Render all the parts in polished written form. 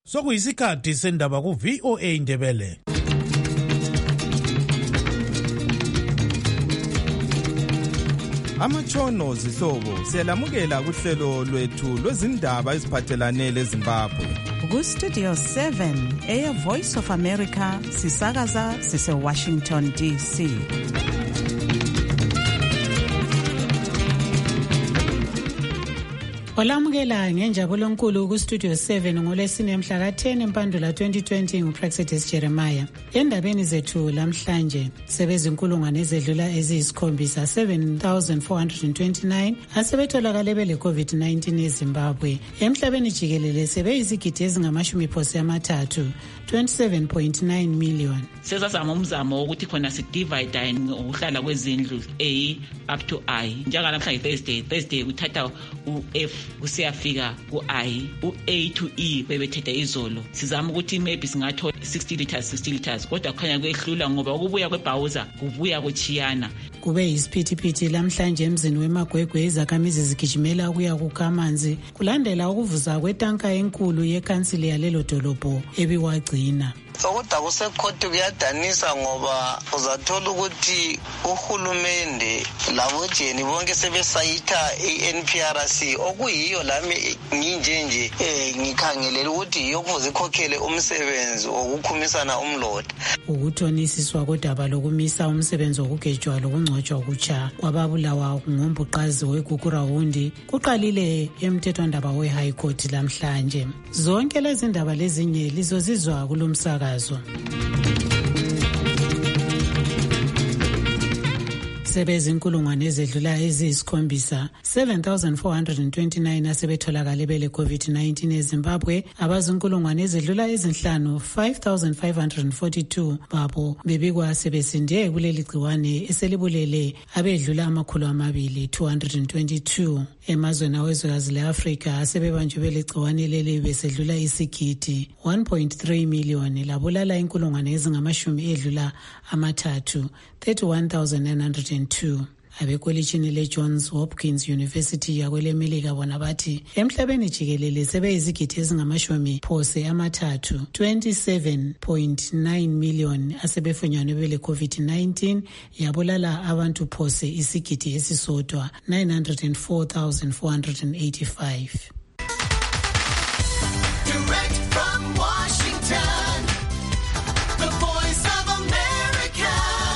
Sokuyisikhathi sendaba ku VOA Ndebele. Amatshono zihlobo siyalamukela kuhlelo lwethu lwezindaba eziphathelane leZimbabwe. Ku Studio 7 Air Voice of America sisakaza sise Washington DC. Olamukela ngenjabulo enkulu ku Studio 7 ngolesine mhla ka10 Mpandula 2020 nguPraxedis Jeremiah. Endabeni zethu lamhlanje sebezinkulungwane ezedlula eziyisikhombisa 7429 asebetholakale bele COVID-19 eZimbabwe. Emhlabeni jikelele sebeyizigidi ezingama-30 27.9 million. Sesazama umzamo ukuthi khona sidivide ngokuhlala kwezindlu A up to I. Njengalamhlanje Thursday kuthatha uF kusiyafika ku-I, u-A to E bebethethe izolo. Sizama ukuthi maybe singathola 60 liters kodwa kukhanya kwehlula ngoba ukubuya kwebhawuza kubuya kuchiyana. Kube yisiphithiphithi lamhlanje emzini weMagwegwe izakhamizi zigijimela ukuya kukha amanzi kulandela ukuvuza kwetanka enkulu yekhansili yalelo dolobho ebiwagcina. Sokuda kusekhoti kuyadanisa ngoba uzathola ukuthi uhulumende labojeni bonke sebesayitha iNPRC okuyiyo lami nginjenje ngikhangelela ukuthi yokuvuza ikhokhele umsebenzi wokukhumisana umloda. Ukuthonisiswa kodaba lokumisa umsebenzi wokugejwa lokungcotshwa kutsha kwababulawa ngombuqazi weGugurawundi kuqalile emthethwandaba weHigh Court lamhlanje. Zonke lezi ndaba lezinye lizozizwa kulomsaka. Sebezinkulungwane ezedlula eziyisikhombisa 7429 asebetholakale bele COVID-19 eZimbabwe. Abazinkulungwane ezedlula ezinhlanu 5542 babo bebikwa sebesinde kuleli gciwane eselibulele abedlula 222. Emazweni awezwekazi leAfrika asebebanjwe bele gciwane leli besedlula isigidi 1.3 million labulala inkulungwane ezingamashumi edlula 31,902. Abekolitshini leJohns Hopkins University yakwelemelika bona bathi emhlabeni jikelele sebeyizigidi ezingamashumi phose 27.9 million asebefunyanwe bele COVID-19 yabulala abantu phose isigidi esisodwa 904,485. Direct from Washington, the voice of America,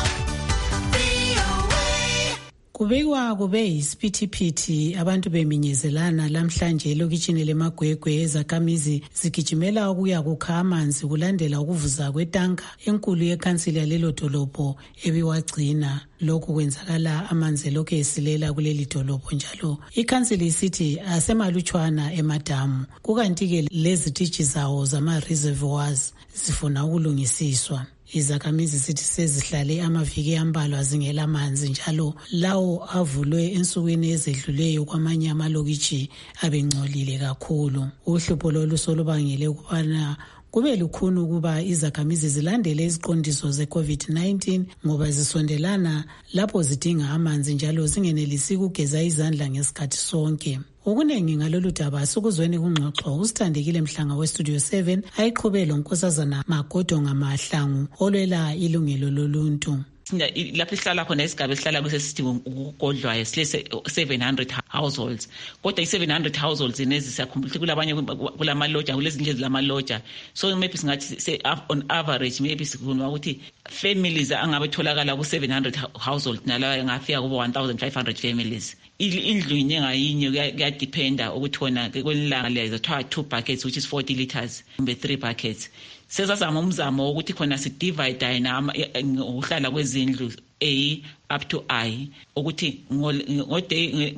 VOA. Kubekwa kube yisiphithiphithi abantu beminyezelana lamhlanje elokitshini leMagwegwe ezakhamizi zigijimela ukuya kukha amanzi kulandela ukuvuza kwetanka enkulu yekhansili yalelo dolobho ebiwagcina. Lokhu kwenzakala amanzi lokhu esilela kuleli dolobho njalo ikhansili isithi asemalutshwana emadamu kukanti-ke lezititshi zawo zama-reservoirs zifuna ukulungisiswa. Izakhamizi sithi sezihlale amaviki ambalwa zingela manzi njalo lawo avulwe ensukwini ezedluleyo kwamanye amalokitshi abengcolile kakhulu. Uhlupho lolu solubangele ukubana kube lukhuni ukuba izakhamizi zilandele iziqondiso ze-COVID-19 ngoba zisondelana lapho zidinga amanzi njalo zingenelisi ukugeza izandla ngesikhathi sonke. Okuningi ngalolu daba sikuzweni kungxoxo usithandekile Mhlanga weStudio 7 ayiqhubelo uNkosazana Magodo ngamahlangu olwela ilungelo loluntu. Lapho sihlala khona isigaba esihlala kusesithi ukugodlwayo silese 700 households kodwa i700 households nezisakhumbula kulabanye kulamaloja kulezindlu zamaloja so maybe singathi on average maybe sikhuluma ukuthi families angabe tholakala ku700 households nalawa ngafika kubo 1500 families. Indlu inye ngayinye kuyadependa ukuthi wona kwelanga lezo 2 buckets which is 40 liters kumbe 3 buckets. Sesazama umzamo ukuthi khona sidivide ngokuhlala kwezindlu A up to I ukuthi ngoday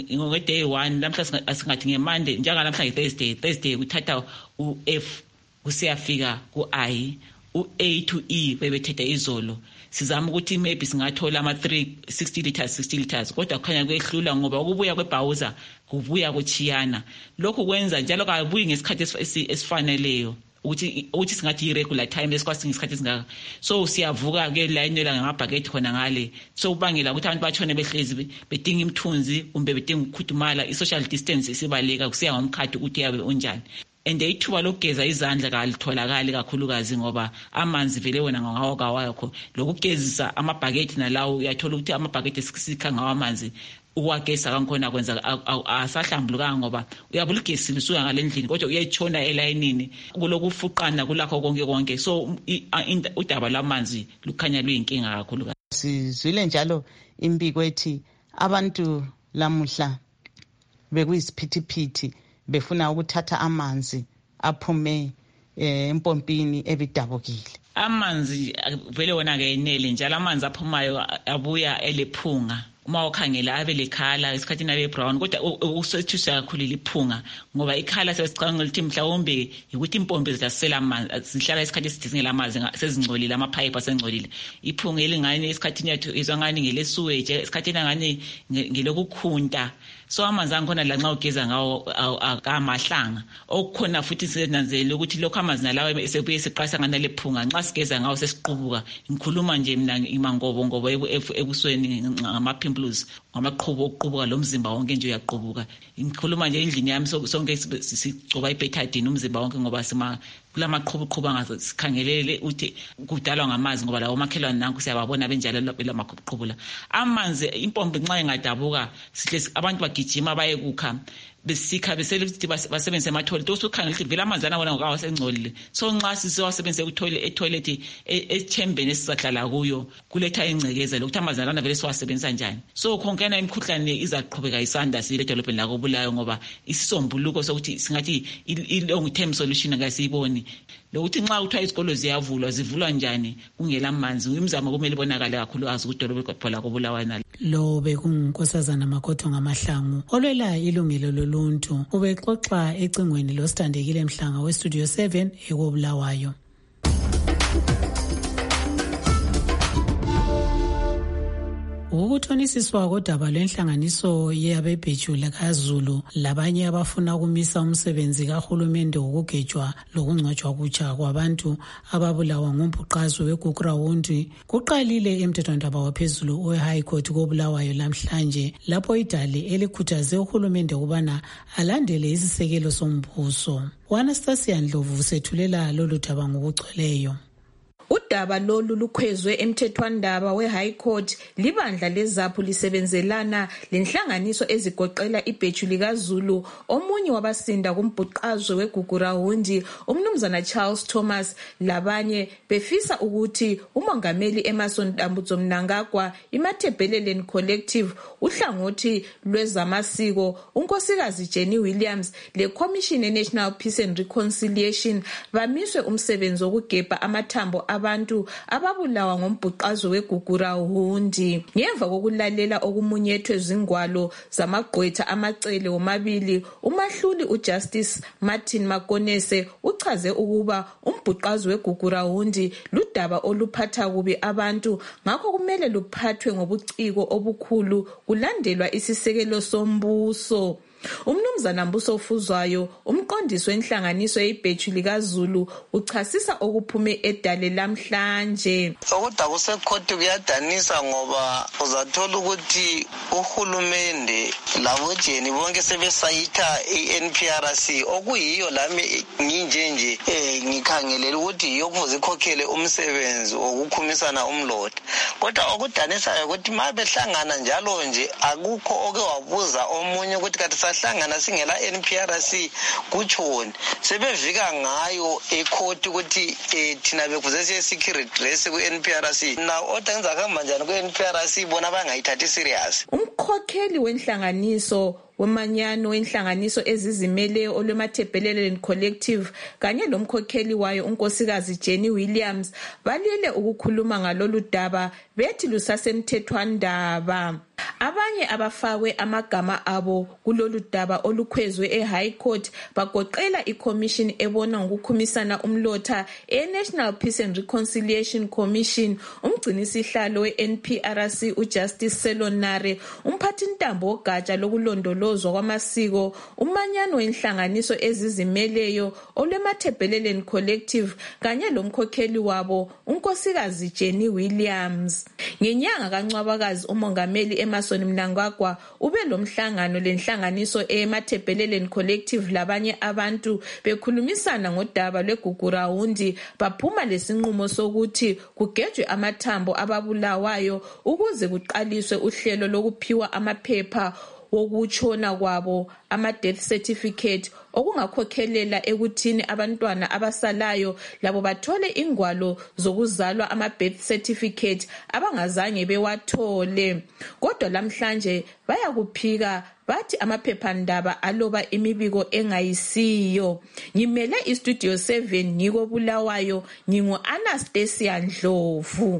1 lamhla asingathi ngeMonday njengalamhlanje Thursday kuthatha uF kusiyafika ku-I, u-A to E bebethethe izolo. Sizama ukuthi maybe singathola 60 liters kodwa kukhanya kwehlula ngoba ukubuya kwebhawuza kubuya kuchiyana. Lokhu kwenza njalo kabuyi ngesikhathi esifaneleyo ukuthi singathi irregular time lesikwazi ngesikhathi singaka. So siyavuka ke line la ngamabhaketi khona ngale. So ubangela ukuthi abantu bachone behlezi bedinga imthunzi kumbe bedinga ukukhudumala. I-social distance isibaleka kusiya ngomkhathi ukuthi yabe unjani. and ithuba lokugeza izandla kalitholakali kakhulukazi ngoba amanzi vele wena ngawo kawakho lokugezisa amabhaketi nalawo uyathola ukuthi amabhaketi esikha ngawo amanzi uwagesa kankhona kwenza asahlambulukanga ngoba uyabuligesile usuka ngalendlini kodwa uyayitshona elayinini kulokufuqana kulakho konke so udaba lamanzi lukhanya luyinkinga kakhulu. Sizwile njalo imbiko ethi abantu lamuhla bekuyisiphithiphithi befuna ukuthatha amanzi aphume empompini ebidabukile. Amanzi vele wona kayenele njalo amanzi aphumayo abuya elephunga uma ukhangela abe lekhala esikhathini abe brown kodwa usethusa kakhulu liphunga ngoba ikhala sesicanga ukuthi mhlawumbe ukuthi impompi zidasela amanzi zihlala isikhathi esidingela amanzi sezingcolile amapipe asengcolile iphunga elingane esikhathini yethu izwangani ngelesuweje esikhathini ngane ngelokukhunta so amanzi angikhona la nxa ugeza ngawo akamahlanga okukhona futhi sinanzele ukuthi lokho amanzi nalawo esebuye siqasa ngana lephunga nxa sigeza ngawo sesiqubuka ngikhuluma nje mina imangobo ebusweni ngamapimples ngamaqhubu okuqubuka lo mzimba wonke nje uyaqubuka ngikhuluma nje endlini yami sonke sigcoba ibetadine umzimba wonke ngoba sima kulamaqhubu ngasikhangelele uthi kudalwa ngamazi ngoba lawo makhelwane nanku siyababona benjalo lamaqhubu la amanzi impompi nxa ingadabuka sihle abantu bagijima baye kukha besikha beselithi basebenzise ama-toilet usukhangela ukuthi vele amanzi anabona ngokawasengcolile so nxa sisewasebenzise etoilet echambeni esizahlala kuyo kuletha ingcekeza lokuthi amanzi alana vele siwasebenzisa njani so khonkena imikhuhlane izaqhubeka isanda siledolobheni lakobulayo ngoba isisombuluko sokuthi singathi i-long term solution akasiyiboni lokuthi nxa kuthiwa izikolo zivulwa njani kungela manzi imizamo kumele ibonakale kakhulu azi kudolobheni lakobulayo. Lo bekungunkosazana Makotho Ngamahlangu olwela ilungelo loluntu ubexoxa ecingweni losithandekile Mhlanga westudio 7 ekobulawayo. Ukuthonisiswa kodaba lwenhlanganiso yabebhejula kaZulu labanye abafuna ukumisa umsebenzi kahulumende wokugejwa lokungcwatshwa kutsha kwabantu ababulawa ngumbhuqazwe weGugurawundi kuqalile emthethwandaba waphezulu we-High Court kobulawayo lamhlanje lapho idale elikhuthaze uhulumende ukubana alandele isisekelo sombuso. Anastasia Ndlovu sethulela lolu daba ngokugcweleyo. Udaba lolu lukhwezwe emthethwandaba we-High Court libandla lezaphu lisebenzelana lenhlanganiso ezigoqela ibhejuli kaZulu omunye wabasinda kumbhuqazwe weGugurawundi umnumzana Charles Thomas labanye befisa ukuthi umongameli Emmerson Dambudzo Mnangagwa iMathebheleleni Collective uhlangothi lwezamasiko unkosikazi Jenny Williams leCommission National Peace and Reconciliation bamiswe umsebenzi wokugebha amathambo abantu ababulawa ngombhuqazwe weGugurawundi ngemva kokulalela okumunyethwe zingwalo zamagqwetha amacele womabili umahluli uJustice Martin Makonese uchaze ukuba umbhuqazwe weGugurawundi ludaba oluphatha kubi abantu ngakho kumele luphathwe ngobuciko obukhulu kulandelwa isisekelo sombuso. Umnumzana Mbuso Fuzwayo umqondisi wenhlanganiso yebhejuli kaZulu uchasisa okuphume edale lamhlanje. Okudaba kusekhoti kuyadanisa ngoba uzathola ukuthi uhulumende labojeni bonke sebesayitha iNPRC okuyiyo lami nginjenje ngikhangelela ukuthi yiyo kufuze ikhokhele umsebenzi wokukhumisana umlotha kodwa okudanisayo ukuthi mabehlangana njalo nje akukho oke wabuza omunye ukuthi kathi sahlangana singela NPRC kutshoni sebevika ngayo ecourt ukuthi thina bekuze security dress ku NPRC na odanza khamba njani ku NPRC bona bangayithathi serious. Umkhokheli wenhlanganiso wemanyano wenhlanganiso ezizimeleyo olwemathebheleleni Collective kanye lomkhokheli wayo unkosikazi Jenny Williams balile ukukhuluma ngalolu daba bethi lusasemthethwandaba. Abanye abafakwe amagama abo kulolu daba olukhwezwe eHigh Court bagoqela iCommission ebona ngokukhumisana umlotha eNational Peace and Reconciliation Commission umgcinisihlalo weNPRC uJustice Selonare umphathintambo ogatsha lokulondoloza ukulondolozwa kwamasiko, umanyano wenhlanganiso ezizimeleyo olweMathebheleleni Collective kanye lomkhokheli wabo unkosikazi Jenny Williams. Ngenyanga kaNcwabakazi umongameli Emmerson Mnangagwa ube lomhlangano lenhlanganiso eMathebheleleni Collective labanye abantu bekhulumisana ngodaba lweGugurawundi, baphuma lesinqumo sokuthi kugejwe amathambo ababulawayo ukuze kuqaliswe uhlelo lokuphiwa amaphepha wokutshona kwabo, ama-death certificate, okungakhokhelela ekuthini abantwana abasalayo labo bathole ingwalo zokuzalwa, ama-birth certificate, abangazange bewathole. Kodwa lamhlanje bayakuphika bathi amaphephandaba aloba imibiko engayisiyo. Ngimele iStudio 7 ngiko Bulawayo, ngingu-Anastasia Ndlovu.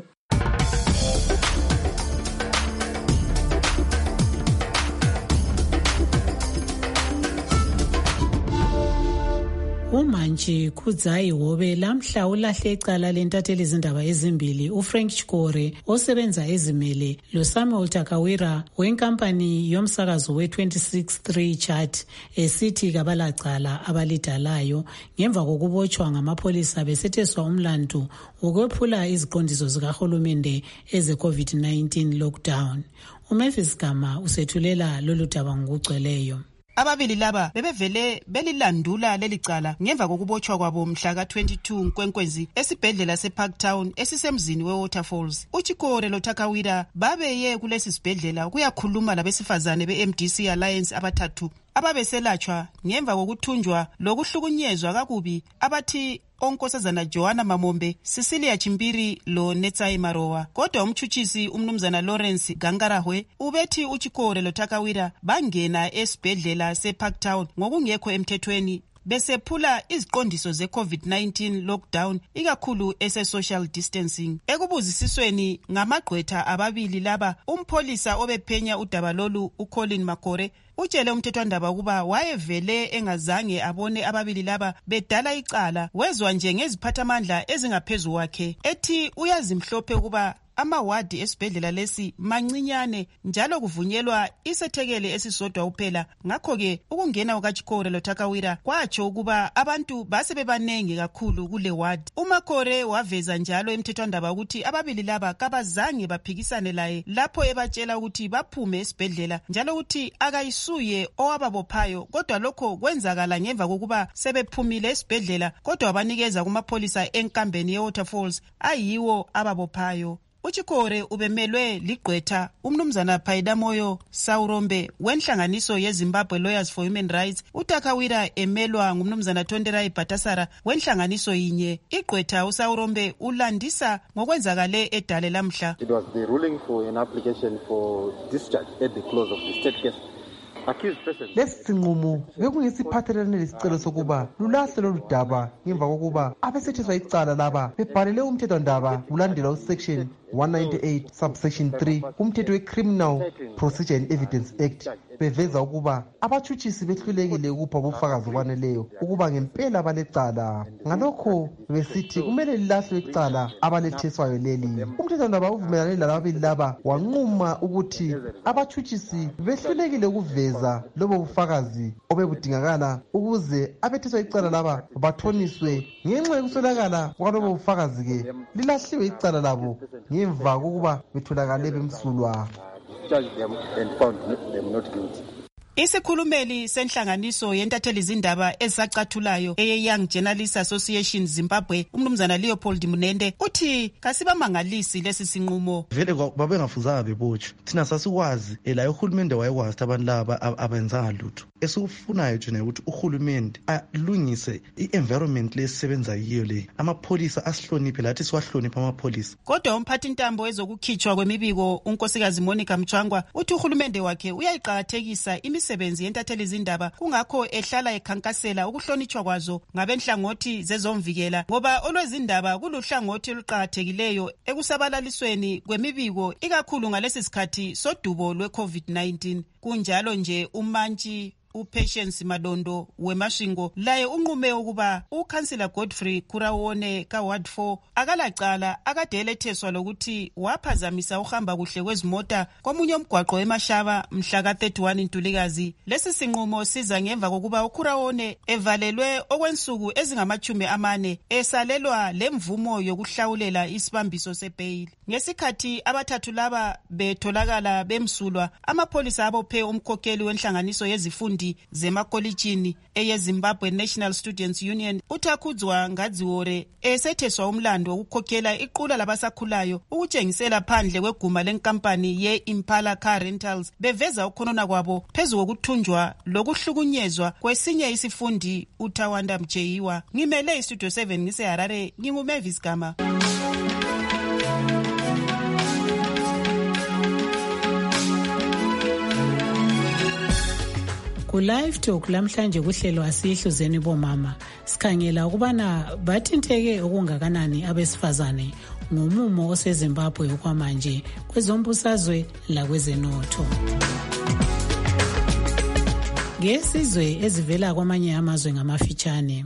Umantshi Khudzayi Hobe lamhla ulahle icala lentatheli izindaba ezimbili uFrank Chikore osebenza ezimele loSamuel Takawira wenkampani yomsakazo we-26-3 chart esithi kabalacala abalidalayo ngemva kokubotshwa ngamapholisa besetheswa umlandu ukwephula iziqondiso zikahulumende eze-COVID-19 lockdown. uMavis Gama usethulela lolu daba ngokugcweleyo. Ababili laba bebevele belilandula lelicala ngemva kokubotshwa kwabo mhla ka-22 Nkwenkwezi esibhedlela seParktown esisemzini weWaterfalls. uChikore loTakawira babeye kulesi sibhedlela kuyakhuluma labesifazane beMDC Alliance abathathu ababeselatshwa ngemva kokuthunjwa lokuhlukunyezwa kakubi abathi onkosazana Joanna Mamombe, Cecilia Chimbiri lo Netsai Marowa. Kodwa umtshutshisi umnumzana Lawrence Gangarahwe ubethi uChikore loTakawira bangena esibhedlela seParktown ngokungekho emthethweni besephula iziqondiso ze-COVID-19 lockdown ikakhulu ese-social distancing. Ekubuzisisweni ngamagqwetha ababili laba, umpholisa obephenya udaba lolu uColin Makore utshele umthethwandaba ukuba wayevele engazange abone ababili laba bedala icala, wezwa nje ngeziphathamandla ezingaphezu kwakhe ethi uyazimhlophe ukuba amawadi esibhedlela lesi mancinyane njalo kuvunyelwa isethekele esisodwa uphela. Ngakho-ke ukungena kukaChikore loTakawira kwatsho ukuba abantu basebebanengi kakhulu kule wadi. uMakore waveza njalo emthethwandaba ukuthi ababili laba kabazange baphikisane laye lapho ebatshela ukuthi baphume esibhedlela njalo ukuthi akayisuye owababophayo, kodwa lokho kwenzakala ngemva kokuba sebephumile esibhedlela, kodwa wabanikeza kumapholisa enkambeni yeWaterfalls ayiwo ababophayo. uChikore ubemelwe ligqwetha umnumzana Phaidamoyo Saurombe wenhlanganiso yeZimbabwe Lawyers for Human Rights, uTakawira emelwa ngumnumzana Tonderai Bhatasara wenhlanganiso yinye. Igqwetha uSaurombe ulandisa ngokwenzakale edale lamhla. It was the ruling for an application for discharge at the close of the state case. Lesi sinqumo bekungesiphathelane lesicelo sokuba lulahle lolu daba ngemva kokuba abesetheswa icala laba bebhalele umthethwandaba kulandela usection 198 subsection 3 kumthetho we-Criminal Procedure and Evidence Act, beveza ukuba abatshutshisi behlulekile ukupha ubufakazi obaneleyo ukuba ngempela balecala. Ngalokho besithi kumele lilahlwe icala abaletheswayo leli. Umthethwandaba uvumelane lalababili laba wanquma ukuthi abatshutshisi behlulekile ukuveza lobo bufakazi obebudingakala ukuze abetheswa icala laba bathoniswe. Ngenxa yokuswelakala kwalobo bufakazi-ke lilahliwe icala labo ngemva kokuba betholakale bemsulwa. Isikhulumeli senhlanganiso yentatheli izindaba ezisacathulayo eye-Young Journalists Association Zimbabwe, umnumzana Leopold Munende, uthi kasibamangalisi lesi sinqumo. Vele babengafuzanga bebotshwe. Thina sasikwazi laye uhulumende wayekwazi ukuthi abantu laba abenzanga lutho. Esikufunayo nje ukuthi uhulumende alungise i-environment lesisebenza yiyo le. Amapholisa asihloniphe lathi siwahloniphe amapholisa. Kodwa umphathintambo ezokukhitshwa kwemibiko unkosikazi Monica Mchangwa uthi uhulumende wakhe uyayiqakathekisa imisebenzi yentatheli izindaba, kungakho ehlala ekhankasela ukuhlonitshwa kwazo ngabenhlangothi zezomvikela, ngoba olwezindaba kuluhlangothi oluqakathekileyo ekusabalalisweni kwemibiko ikakhulu ngalesi sikhathi sodubo lwe-COVID-19. Kunjalo nje umantshi uPatience Madondo weMashingo laye unqume ukuba uKhansila Godfrey Kurawone kaWard 4 akalacala akade eletheswa lokuthi waphazamisa uhamba kuhle kwezimota komunye umgwaqo eMashaba mhla ka-31 Ntulikazi. Lesi sinqumo siza ngemva kokuba uKurawone evalelwe okwensuku ezingama-40 esalelwa lemvumo yokuhlawulela isibambiso sebeyili. Ngesikhathi abathathu laba betholakala bemsulwa, amapholisa abophe umkhokheli wenhlanganiso yezifundi zemakolitshini eyeZimbabwe National Students Union uTakhudzwa Ngadziwore esetheswa umlando wokukhokhela iqula labasakhulayo ukutshengisela phandle kweguma lenkampani ye-Impala Car Rentals beveza ukhonona kwabo phezu kokuthunjwa lokuhlukunyezwa kwesinye isifundi uTawanda Mjeyiwa. Ngimele iStudio 7 ngiseHarare, nginguMavis Gama. Ku-Live Talk lamhlanje kuhlelo asihluzeni bomama sikhangela ukubana bathinteke okungakanani abesifazane ngomumo oseZimbabwe okwamanje kwezombusazwe lakwezenotho. Ngesizwe ezivela kwamanye amazwe ngamafitshane.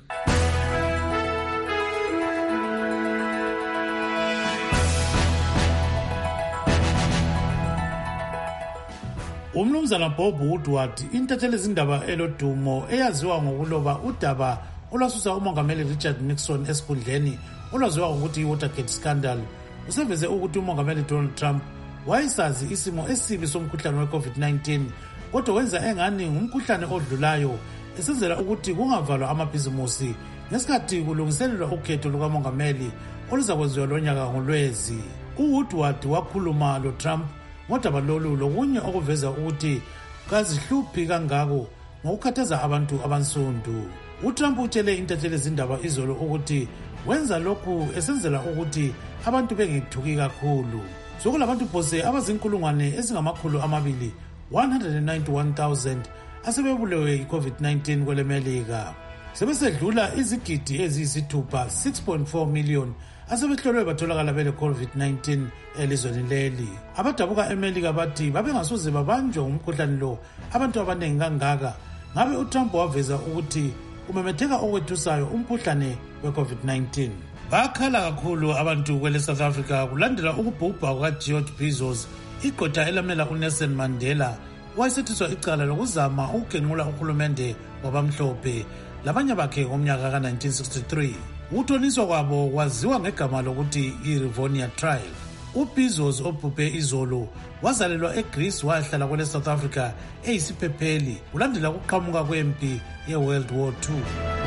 Umnumzana Bob Woodward intatheli izindaba elodumo eyaziwa ngokuloba udaba olwasusa umongameli Richard Nixon esikhundleni olwaziwa ngokuthi iWatergate scandal useveze ukuthi umongameli Donald Trump wayesazi isimo esibi somkhuhlane we-COVID-19 kodwa wenza engani ngumkhuhlane odlulayo esenzela ukuthi kungavalwa amabhizimusi ngesikhathi kulungiselelwa ukhetho lukamongameli oluzakwenziwa lonyaka ngoLwezi. uWoodward wakhuluma loTrump ngodaba lolu lokunye okuveza ukuthi kazihluphi kangako ngokukhathaza abantu abansundu. uTrump utshele intatheli izindaba izolo ukuthi wenza lokhu esenzela ukuthi abantu bengethuki kakhulu. Sokulabantu phose abazinkulungwane ezingama200 191,000 asebebulewe yi-COVID-19 kwelemelika. Sebesedlula izigidi eziyisithupha 6.4 million asebehlolwe batholakala bele COVID-19 elizweni leli. Abadabuka eMelika bathi babengasoze babanjwe ngumkhuhlane lo abantu abaningi kangaka ngabe uTrump waveza ukuthi umemetheka okwethusayo umkhuhlane we-COVID-19. Bakhala kakhulu abantu kwele South Africa kulandela ukubhubha kukaGeorge Bizos, igqwetha elamela uNelson Mandela wayesethiswa icala lokuzama ukugenqula uhulumende wabamhlophe labanye bakhe ngomnyaka ka-1963. Ukuthoniswa kwabo kwaziwa ngegama lokuthi i-Rivonia Trial. uBizos obhubhe izolo wazalelwa eGreece wahlala kwele South Africa eyisiphepheli kulandela ukuqhamuka kwempi ye-World War II.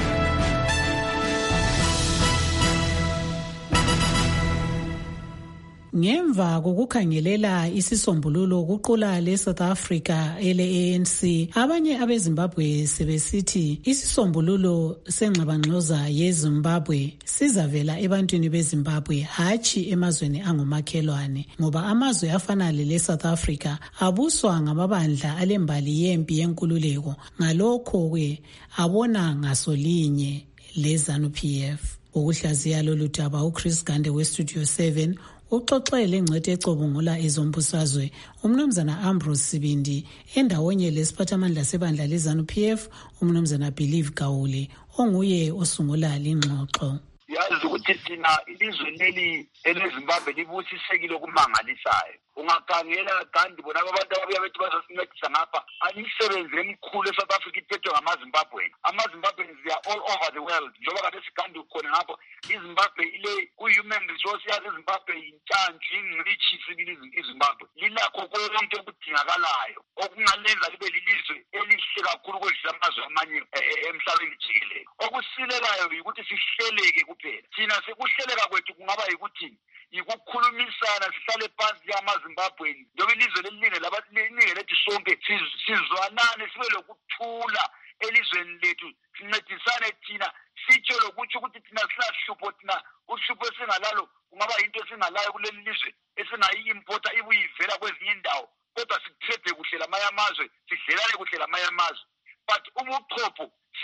Ngemva kokukhangelela isisombululo kuqula leSouth Africa ele-ANC, abanye abeZimbabwe sebesithi isisombululo sengxabangxoza yeZimbabwe sizavela ebantwini beZimbabwe hatshi emazweni angomakhelwane, ngoba amazwe afana leSouth Africa abuswa ngamabandla alembali yempi yenkululeko, ngalokho-ke abona ngasolinye leZANU-PF. Ukuhlaziya lolu daba uChris Gande weStudio 7 uxoxele ingcwethi ecubungula ezombusazwe umnumzana Ambrose Sibindi endawonye lesiphathamandla sebandla leZANU-PF umnumzana Believe Gawule onguye osungula lingxoxo. Yazi ukuthi thina ilizwe leli eleZimbabwe libusisekile okumangalisayo. Ungakhangela kandi bona abantu ababuya bethi bazosincedisa ngapha anisebenze emkhulu eSouth Africa iphethwe ngamaZimbabweni. AmaZimbabweans they are all over the world. Njengoba kade sikandi khona ngapho iZimbabwe ile ku-human resource yazi iZimbabwe yintshantshi ingcitshi sibili iZimbabwe. Lilakho konke okudingakalayo okungalenza libe lilizwe elihle kakhulu kodwa amazwe amanye emhlabeni jikelele. Okusilelayo ukuthi sihleleke kuphela. Thina sekuhleleka kwethu kungaba yikuthi yikukhulumisana sihlale phansi yamaZimbabweni njengoba ilizwe leliningi lethi sonke sizwanane sibe lokuthula elizweni lethu sincedisane thina sitsho lokuthi ukuthi thina silahlupho thina uhlupho esingalalo kungaba yinto esingalayo kuleli lizwe esingayi-importa ibuyivela kwezinye indawo kodwa sikuthede kuhle lamanye amazwe sidlelane kuhle lamanye amazwe but ubuchopho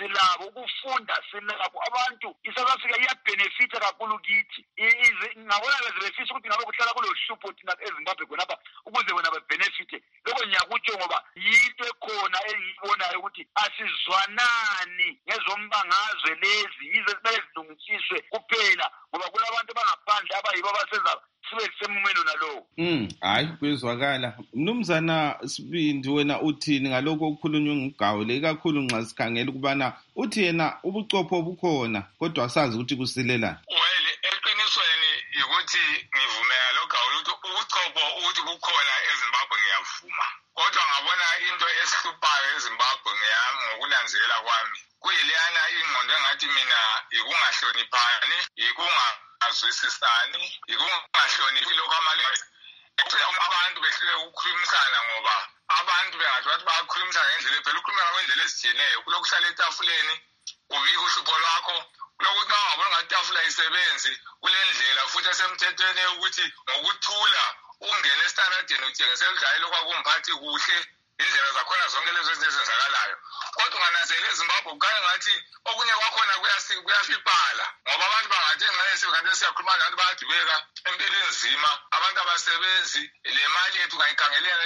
silabo, ukufunda silabo. Abantu iSouth Africa iyabenefita kakhulu kithi. Ngabona bezebefisa ukuthi ngabe kuhlala kulo hlupho thina eZimbabwe khonapha ukuze bona bebenefite. Lokho ngiyakutsho ngoba yinto ekhona engiyibonayo ukuthi asizwanani ngezombangazwe lezi yize kumele zilungisiswe kuphela ngoba kulabantu bangaphandle abayibo abasenza sibe semumeno nalowo. Hayi kwezwakala. Mnumzana Sibindi, wena uthini ngalokho okukhulunywa nguGawule, ikakhulu nxa sikhangela ukubana uthi yena ubuchopho obukhona kodwa asazi ukuthi kusilelani? Well, eqinisweni ukuthi ngivumela lo Gawule ukuthi ubuchopho ukuthi bukhona eZimbabwe ngiyavuma. Kodwa ngabona into esihluphayo eZimbabwe ngokunanzela kwami kuyileyana ingqondo engathi mina ikungahloniphani, ikungazwisisani, ikungahloniphi lokho abantu behlule ukukhulumisana ngoba abantu bengathi bathi bayakhulumisana ngendlela phela ukukhuluma ngendlela ezitshiyeneyo kulokuhlala etafuleni ubika uhlupho lwakho kulokuthi ngabona ngathi itafula isebenzi kule ndlela futhi esemthethweni ukuthi ngokuthula ungene estaradeni uthengisela udlale lokho akumphathi kuhle indlela zakhona zonke lezo ezenzakalayo. Kodwa ungananzela eZimbabwe kukhanya ngathi okunye kwakhona kuyafiphala ngoba abantu bangathi ngenxa yesikhathi siyakhuluma nabantu bayadubeka empilweni nzima, abantu abasebenzi, le mali yethu kayikhangelela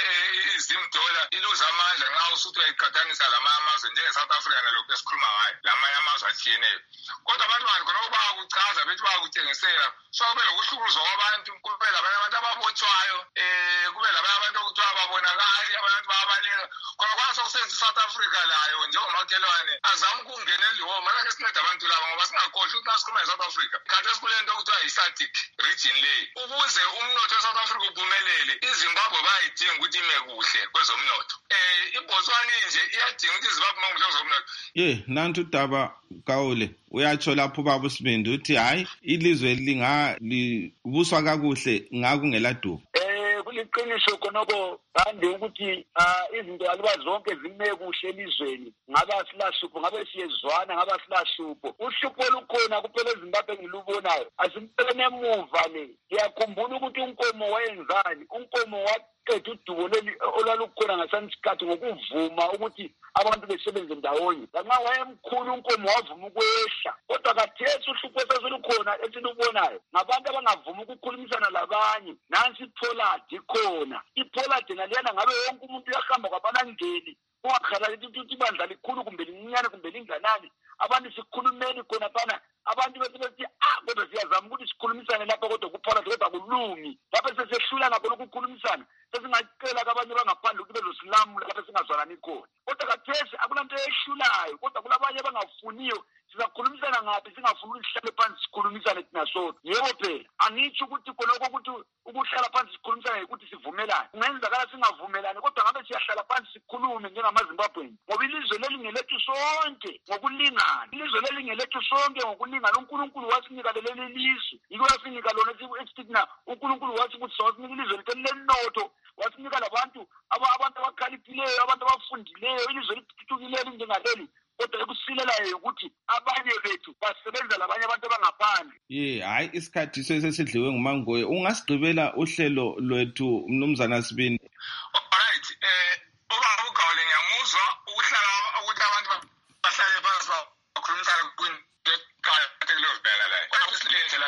$10 iluza amandla nxa usuthi uyayiqhathanisa lamanye amazwe njenge-South Africa nalokhu esikhuluma ngayo lamanye amazwe atshiyeneyo. Kodwa abantu bantu khona bayakuchaza bethi bayakutshengisela so kube lokuhlukuluzwa kwabantu, kube labanye abantu ababotshwayo, kube labanye abantu okuthiwa babonakali, abantu bayabaleka khona kwana sokusenza iSouth Africa layo njengomakhelwane azama ukungena elihoma lake sinceda abantu laba ngoba singakhohlwa ukuthi nasikhuluma ngeSouth Africa khathi esikule nto okuthiwa yi-SADC region leyi. Ukuze umnotho weSouth Africa uphumelele iZimbabwe bayayidinga ukuthi ime kuhle kwezomnotho. iBotswana nje iyadinga ukuthi iZimbabwe ime kuhle kwezomnotho. Nantu udaba Gawule uyatsho lapho baba uSibindi uthi hayi ilizwe libuswa kakuhle ngakungela dubo. Kuliqiniso khonoko kandi ukuthi izinto aluba zonke zime kuhle elizweni ngabe asilahlupho, ngabe siyezwana, ngabe asilahlupho. Uhlupho lukhona kuphela eZimbabwe ngilubonayo asimpelene emuva le. Ngiyakhumbula ukuthi unkomo wayenzani, unkomo waqeda udubo leli olwalukhona ngesansikhathi ngokuvuma ukuthi abantu besebenze ndawonye. Lanxa wayemkhulu unkomo wavuma ukwehla, kodwa kathesi uhlupho esasolukhona esilubonayo ngabantu abangavuma ukukhulumisana labanye. Nansi iPoladi ikhona, iPoladi naliyana ngabe wonke umuntu uyahamba kwabalangeli ungakhalali ukuthi ibandla likhulu kumbe lincinyane kumbe linganani. Abantu sikhulumeni khona phana, abantu bethi kodwa siyazama ukuthi sikhulumisane lapha kodwa kuPoladi kodwa kulungi. Lapha sesehlulana khona ukukhulumisana sesingacela kabanye bangaphandle ukuthi bezosilamula lapha singazwanani khona. Kodwa kathesi akulanto ehlulayo, kodwa kulabanye abangafuniyo. Sizakhulumisana ngaphi singafuni ukuthi sihlale phansi sikhulumisane thina sodwa? Yebo phela angitsho ukuthi khonoko ukuthi ukuhlala phansi sikhulumisane ukuthi sivumelane. Kungenzakala singavumelani kodwa ngabe siyahlala phansi sikhulume njengamaZimbabweni ngoba ilizwe leli ngelethu sonke ngokulingana. Ilizwe leli ngelethu sonke ngokulingana. uNkulunkulu wasinika leli lizwe, yiko wasinika lona esithi uNkulunkulu wasibuthi wasinika ilizwe lethu lenotho, wasinika labantu abantu abakhaliphileyo, abantu abafundileyo, ilizwe lithuthukile njengaleli. Kodwa ekusilelayo ukuthi abanye bethu basebenza labanye abantu abangaphandle. Hayi isikhathi sesidliwe ngumangoye. Ungasigqibela uhlelo lwethu Mnumzana Sibindi? Alright, ubaba uGawule ngiyamuzwa ukuhlala ukuthi abantu bahlale phansi bakhulumisana kwinto eqhakathekile yokubhekana layo. Kodwa isilendlela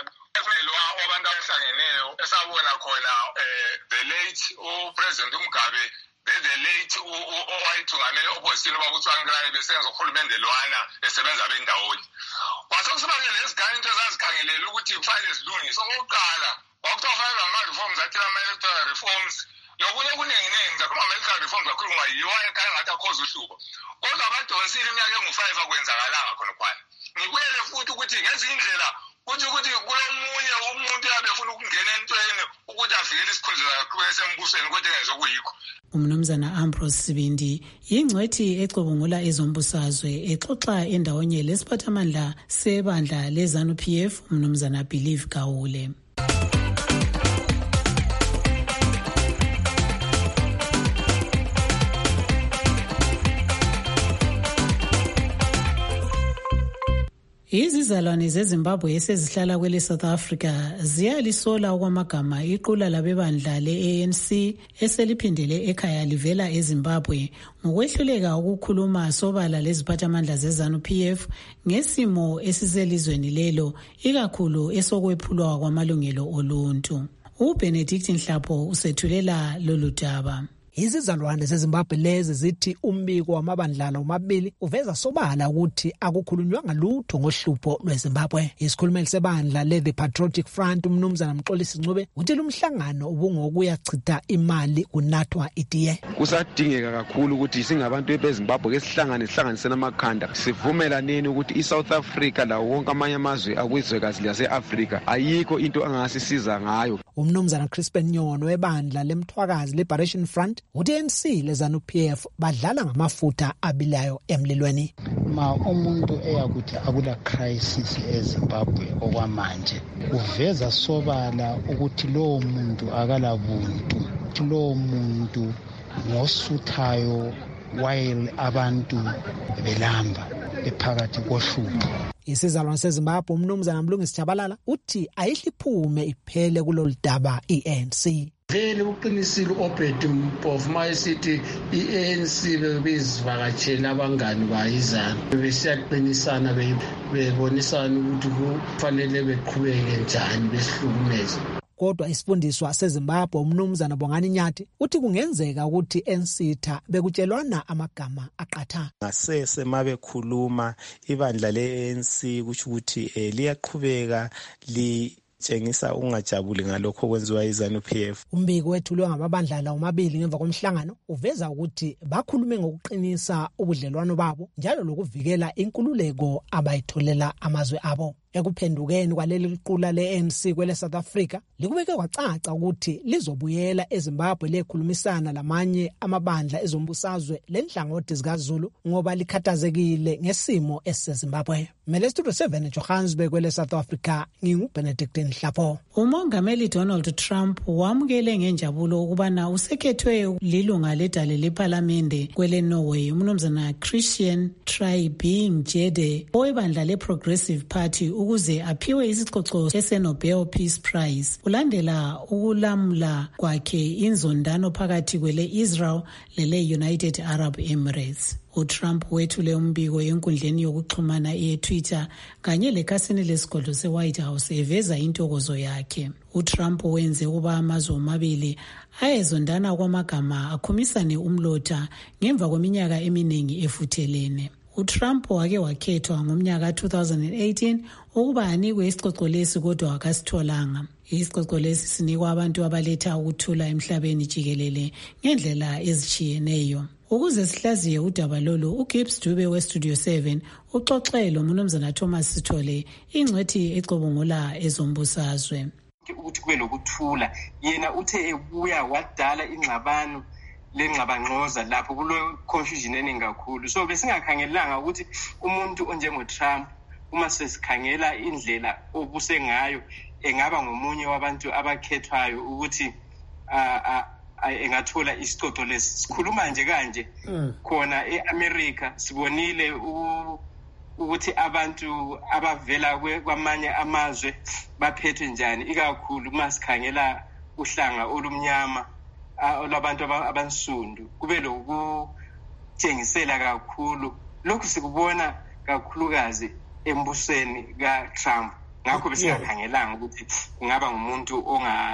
abantu abahlangeneyo esabona khona the late uPresident uMgabe the late owayithungamele opposition bakuthiwa besenza uhulumende lwana besebenza bendawonye. Kwasokusibake lezigane into ezazikhangelela ukuthi kufanele zilungiswe. Okokuqala wakuthiwa kufanele ama-reforms athile ama-electoral reforms lokunye kuningi zakhuluma ama-electoral reforms akhuluma yiwo ekhaya ngathi akhoza uhlupho. Kodwa abadonsile iminyaka engu-5 akwenzakalanga khonokwana. Ngibuyele futhi ukuthi ngezinye indlela ukuthi kulomunye umuntu yabe efuna ukungena entweni ukuthi avikele isikhundla sakhe esembusweni kodwa engezokuyikho. Umnumzana Ambrose Sibindi yingcwethi ecubungula ezombusazwe exoxa endawonye lesiphathamandla sebandla leZANU-PF umnumzana Believe Gawule. Izizalwane zeZimbabwe esezihlala kwele South Africa ziyalisola okwamagama iqula labebandla le-ANC eseliphindele ekhaya livela eZimbabwe ngokwehluleka ukukhuluma sobala leziphathamandla ze-ZANU-PF ngesimo esiselizweni lelo, ikakhulu esokwephulwa kwamalungelo oluntu. uBenedict Nhlapho usethulela lolu daba. Izizalwane zeZimbabwe lezi zithi umbiko wamabandlala omabili uveza sobala ukuthi akukhulunywanga lutho ngohlupho lweZimbabwe. Isikhulumeli sebandla le-The Patriotic Front umnumzana Mxolisi Ncube uthi lumhlangano ubungokuyachitha imali kunathwa itiye. Kusadingeka kakhulu ukuthi singabantu beZimbabwe sihlanganise namakhanda sivumelaneni ukuthi iSouth Africa lawo wonke amanye amazwe akwizwekazi lase-Africa ayikho into angasisiza ngayo. Umnumzana Crispin Nyono webandla lemthwakazi Liberation Front uthi ANC leZANU-PF badlala ngamafutha abilayo emlilweni. Umuntu eyakuthi akula crisis eZimbabwe okwamanje uveza sobala ukuthi lowo muntu akalabuntu, lowo muntu ngosuthayo while abantu belamba ephakathi kohlupho. Isizalwane seZimbabwe umnumzana Mlungisi Jabalala uthi ayihliphume iphele kulolu daba iANC. Vele uqinisile uObed Mpofu mayisithi iANC bezivakatshela abangani bayizana besiyaqinisana bebonisana ukuthi kufanele beqhubeke njani besihlukumeza. Kodwa isifundiswa seZimbabwe umnumzana Bongani Nyathi uthi kungenzeka ukuthi ensitha bekutshelwana amagama aqatha. Ngasese mabekhuluma ibandla le-ANC kusho ukuthi liyaqhubeka tshengisa ungajabuli ngalokho kwenziwa iZANU-PF. Umbiko wethulwe ngamabandlala omabili ngemva komhlangano uveza ukuthi bakhulume ngokuqinisa ubudlelwano babo njalo lokuvikela inkululeko abayitholela amazwe abo. Ekuphendukeni kwaleli liqula le-ANC kwele South Africa likubeke kwacaca ukuthi lizobuyela eZimbabwe lekhulumisana lamanye amabandla ezombusazwe lenhlangothi zikaZulu ngoba likhathazekile ngesimo esiseZimbabwe. Studio 7 Johannesburg kwele South Africa nginguBenedict Nhlapho. Umongameli Donald Trump wamukele ngenjabulo ukubana usekhethwe lilunga ledale lePhalamende kwele Norway umnumzana Christian Tybring-Gjedde owebandla leProgressive Party ukuze aphiwe isicoco seNobel Peace Prize ulandela ukulamula kwakhe inzondano phakathi kwele Israel lele United Arab Emirates. uTrump wethule umbiko enkundleni yokuxhumana yeTwitter kanye lekhasini lesigodlo seWhite House eveza intokozo yakhe. uTrump wenze ukuba amazwe omabili ayezondana kwamagama akhumisane umlotha ngemva kweminyaka eminingi efuthelene. uTrump wake wakhethwa ngomnyaka 2018 ukuba anikwe isicoco lesi kodwa akasitholanga. Isicoco lesi sinikwa abantu abaletha ukuthula emhlabeni jikelele ngendlela ezichiyeneyo. Ukuze sihlaziye udaba lolu, uGibbs Dube weStudio 7 uxoxelo umnumzana Thomas Sithole ingcwethi ecobongola ezombusazwe. Ukuthi kube lokuthula yena uthe ebuya wadala ingxabano lengxabangxoza lapho kulo confusion eningi kakhulu. So besingakhangelanga ukuthi umuntu onjengo Trump uma sesikhangela indlela obuse ngayo engaba ngomunye wabantu abakhethwayo ukuthi engathola isicoco lesi. Sikhuluma nje kanje khona eAmerica sibonile ukuthi abantu abavela kwamanye amazwe baphethwe njani, ikakhulu uma sikhangela uhlanga olumnyama olabantu abansundu kube lokutshengisela kakhulu. Lokhu sikubona kakhulukazi embusweni kaTrump. Ngakho besingakhangelanga ukuthi kungaba ngumuntu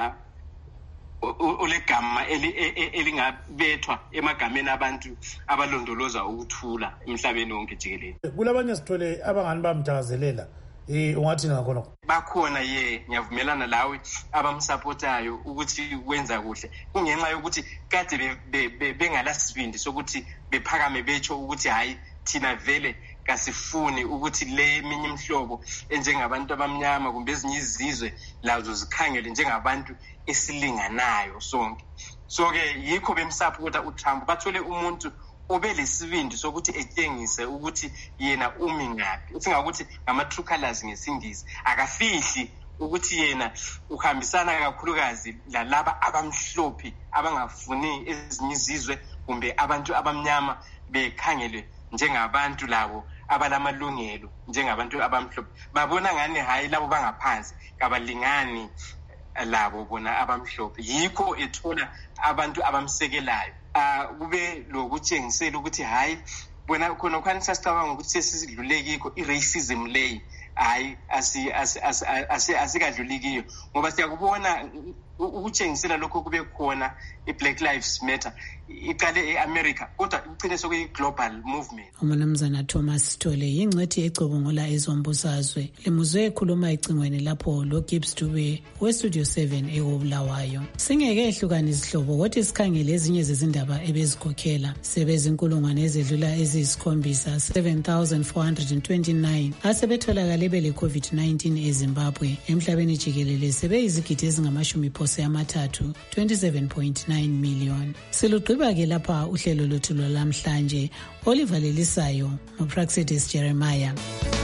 olegama elingabethwa emagameni abantu abalondoloza ukuthula emhlabeni wonke jikelele. Kulabanye sithole abangani bamthakazelela ungathi ngakhona bakhona ngiyavumelana lawe abamsupportayo ukuthi wenza kuhle kungenxa yokuthi kade bengalasibindi sokuthi bephakame becho ukuthi hayi thina vele kasifuni ukuthi le minye imhlobo enjengabantu abamnyama kumbe ezinye izizwe lazo zikhangele njengabantu esilinganayo sonke. So ke yikho bemsupporta uTrump bathole umuntu obelesibindi sokuthi etshengise ukuthi yena umi ngaphi. Singakuthi ngama-true colors ngesingisi akafihli ukuthi yena uhambisana kakhulukazi lalaba abamhlophe abangafuni ezinye izizwe kumbe abantu abamnyama bekhangele njengabantu labo abalamalungelo njengabantu abamhlophe babona ngani hayi labo bangaphansi kabalingani labo bona abamhlophe, yikho ethola abantu abamsekelayo. Kube lokutshengisela ukuthi hayi bona khona khani sasicabanga ukuthi sesidlulekiko i-racism leyi hayi asikadlulikiyo, ngoba siyakubona ukutshengisela lokho kube khona i-Black Lives Matter iqale e-America kodwa ugcine sokuyi-global movement. Umnumzana Thomas Sithole yingcwethi ecubungula ezombusazwe limuzwe ekhuluma ecingweni lapho lo Gibbs Dube weStudio 7 eKobulawayo. Singeke ehlukane izihlobo kodwa sikhangele ezinye zezindaba ebezikhokhela sebezinkulungwane ezedlula eziyisikhombiza 7,429 asebetholakale bele COVID-19 eZimbabwe. Emhlabeni jikelele sebeyizigidi ezingama-30 27.9 million. Silugqiba-ke lapha uhlelo lwethu lwalamhlanje. Oliver Lelisayo, uPraxedis Jeremiah.